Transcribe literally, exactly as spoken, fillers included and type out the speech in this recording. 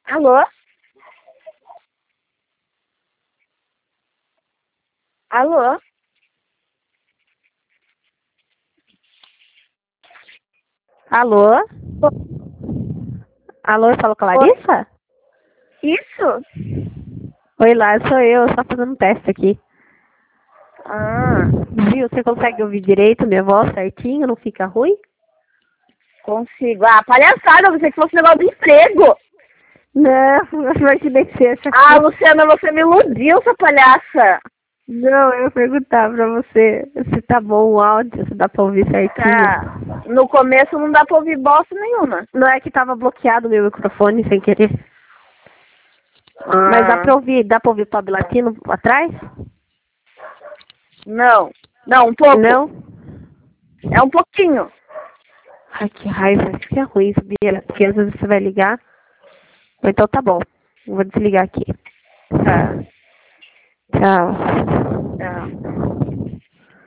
Alô? Alô? Alô? Alô, eu falo com a Oi. Larissa? Isso? Oi, lá, sou eu, só fazendo um teste aqui. Ah, Viu, você consegue ouvir direito minha voz certinho, não fica ruim? consigo. Ah, palhaçada, você que fosse negócio do emprego. Não, eu imaginei que você ia achar que Ah, fosse. Luciana, você me iludiu, sua palhaça. Não, eu ia perguntar pra você se tá bom o áudio, se dá pra ouvir certinho. Tá. No começo não dá pra ouvir bosta nenhuma. Não é que tava bloqueado o meu microfone sem querer. Mas dá Ah, pra ouvir, dá pra ouvir Pop Latino atrás? não. Não, um pouco. Não? É um pouquinho. Ai, que raiva, isso que é ruim, sabia? Porque às vezes você vai ligar. Então tá bom, eu vou desligar aqui. Tá. Tchau. Tá.